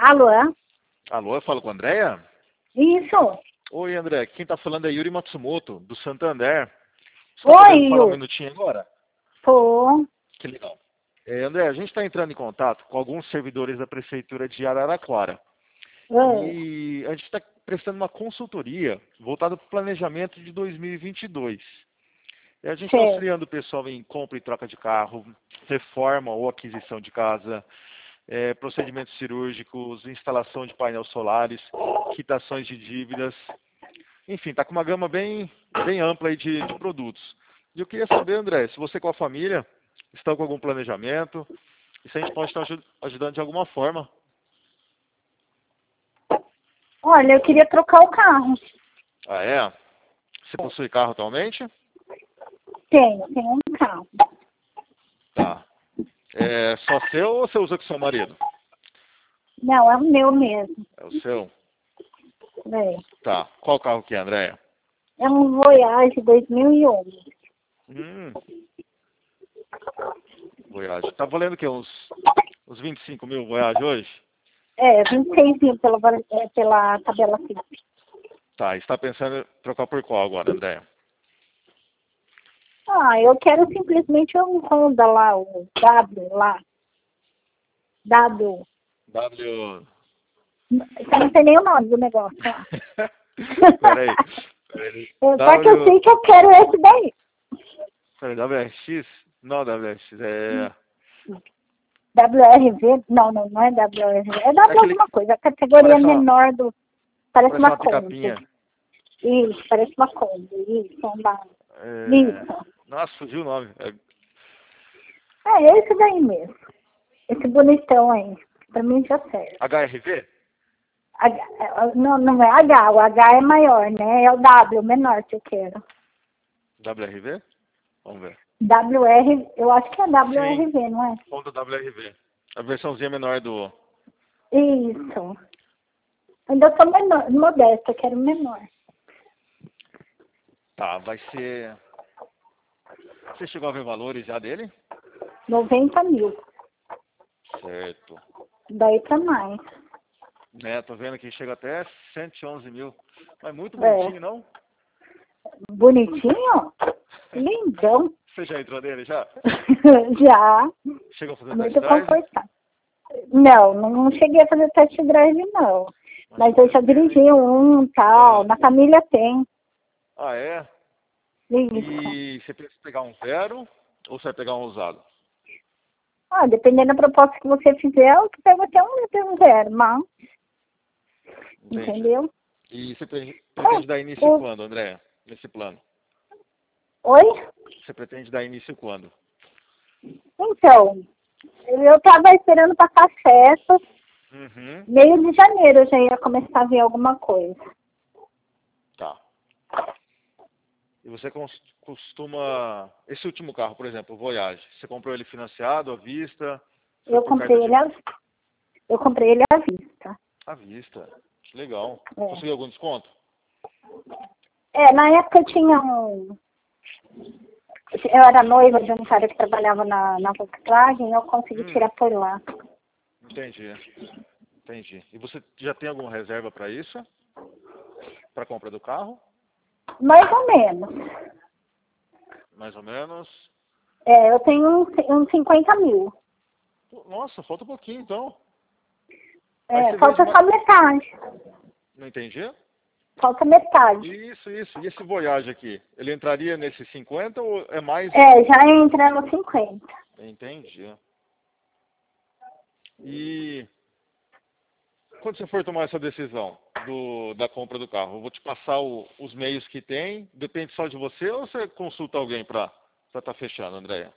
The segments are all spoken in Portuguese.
Alô? Alô, eu falo com a Andréia? Isso. Oi, André. Quem tá falando é Yuri Matsumoto, do Santander. Você tá podendo Oi, falar um Yuri. minutinho agora? Tô. Que legal. André, a gente está entrando em contato com alguns servidores da Prefeitura de Araraquara. É. E a gente está prestando uma consultoria voltada para o planejamento de 2022. E a gente está Certo. auxiliando o pessoal em compra e troca de carro, reforma ou aquisição de casa, procedimentos cirúrgicos, instalação de painéis solares, quitações de dívidas. Enfim, está com uma gama bem ampla aí de produtos. E eu queria saber, André, se você com a família estão com algum planejamento e se a gente pode estar ajudando de alguma forma. Olha, eu queria trocar o carro. Ah, é? Você possui carro atualmente? Tenho um carro. Tá. É só seu ou você usa com seu marido? Não, é o meu mesmo. É o seu? É, Tá. Qual carro que é, Andréia? é um Voyage 2001. Hum, Voyage. Tá valendo o quê? Uns 25 mil Voyage hoje? É, 26 mil pela tabela FIP. Tá. E você tá pensando em trocar por qual agora, Andréia? Ah, eu quero simplesmente um Honda lá, o W lá. W. W... Eu não sei nem o nome do negócio lá. Peraí. Só que eu sei que eu quero esse daí. Peraí, WRX? Não, WRX. WRV? Não é WRV. É É W aquele alguma coisa. A categoria menor do... Parece parece uma uma Kombi. picapinha. Isso, parece uma Kombi. Isso, É... Isso. Nossa, fugiu o nome. É esse daí mesmo. Esse bonitão aí. Pra mim já serve. HRV? Não é H. O H é maior, né? É o W, menor que eu quero. WRV? Vamos ver. WR, eu acho que é Sim, WRV, não é? Honda WRV. A versãozinha menor do... Isso. Ainda sou menor, modesta, eu quero menor. Tá, vai ser... Você chegou a ver valores já dele? 90 mil. Certo. Daí pra mais. Tô vendo que chega até 111 mil. Mas muito É. bonitinho, não? Bonitinho? Lindão. Você já entrou nele, já? Já. Chegou a fazer test Muito drive? confortável. Não cheguei a fazer test drive, não. Mas eu já dirigi um tal. Na família tem. Ah, é? Isso. E você pensa em pegar um zero ou você vai pegar um usado? Ah, dependendo da proposta que você fizer, eu pego até um zero, mas... Entendi. Entendeu? E você pretende dar início o- quando, André? Nesse plano? Oi? Você pretende dar início quando? Então, eu tava esperando passar as festas. Uhum. Meio de janeiro eu já ia começar a ver alguma coisa. Tá. E você costuma... Esse último carro, por exemplo, o Voyage, você comprou ele financiado, à vista? Foi Eu por carta de... comprei ele à vista. À vista. Que legal. É. Conseguiu algum desconto? Na época eu tinha um... Eu era noiva de um cara que trabalhava na Volkswagen, eu consegui tirar por lá. Entendi. E você já tem alguma reserva para isso? Para compra do carro? Mais ou menos. Mais ou menos. Eu tenho uns 50 mil. Nossa, falta um pouquinho então. Aí você Falta vende só metade. Não entendi? Falta metade. Isso. E esse Voyage aqui? Ele entraria nesses 50 ou é mais? Já entra no 50. Entendi. E quando você for tomar essa decisão da compra do carro, eu vou te passar os meios que tem, depende só de você ou você consulta alguém para estar fechando, Andréia?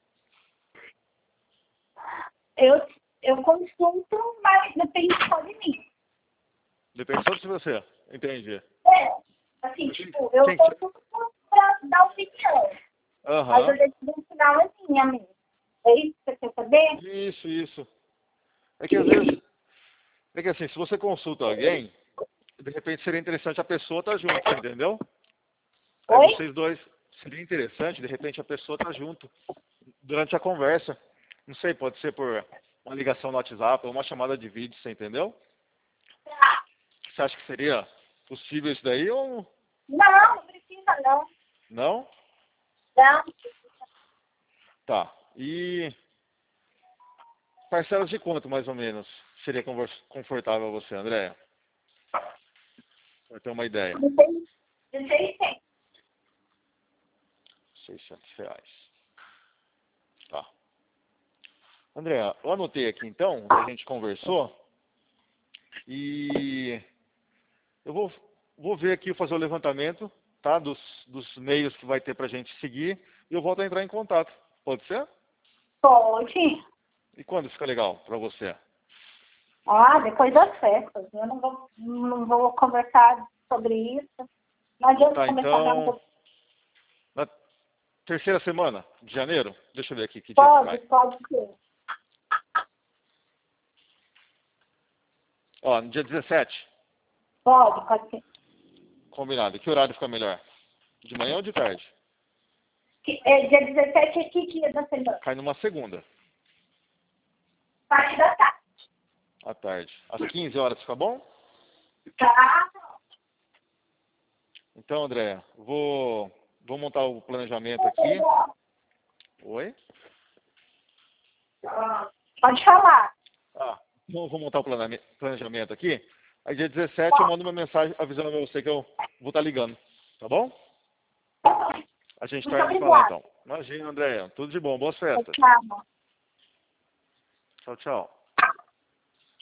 Eu consulto, mas depende só de mim. Depende só de você. Entendi. Assim, tipo, eu Quem consulto pra dar opinião. Mas a Aham. decisão final é minha mesmo. É isso que você quer saber? Isso. É que às vezes, é que assim, se você consulta alguém, de repente seria interessante a pessoa estar junto, você entendeu? Aí Oi? vocês dois, seria interessante, de repente a pessoa estar junto durante a conversa. Não sei, pode ser por uma ligação no WhatsApp ou uma chamada de vídeo, você entendeu? Tá. Você acha que seria possível isso daí ou Não, não precisa não. não? Não. Tá. E parcelas de quanto, mais ou menos, seria confortável a você, Andréia? Para ter uma ideia. De 600. R$ 600. Tá. Andréia, eu anotei aqui então, o que a gente conversou. E eu vou ver aqui, fazer o levantamento, tá? Dos meios que vai ter pra gente seguir. E eu volto a entrar em contato. Pode ser? Pode. E quando fica legal pra você? Ah, depois das festas. Eu não vou conversar sobre isso. Não adianta Tá, começar a dar um então, pouco. na terceira semana de janeiro, deixa eu ver aqui que dia que Pode, cai. pode ser. Ó, no dia 17, Pode ser. combinado. E que horário fica melhor? De manhã ou de tarde? Dia 17 é que dia da semana? Cai numa segunda, Parte da tarde. à tarde. Às 15 horas fica bom? Tá? Então, Andréia, vou montar o planejamento aqui. Oi? Pode falar. Então eu vou montar o planejamento aqui. Aí dia 17 eu mando uma mensagem avisando a você que eu vou estar ligando. Tá bom? A gente Muito torna de falar obrigada. então. Imagina, Andréia. Tudo de bom. Boas festas. Tchau. Tchau, tchau.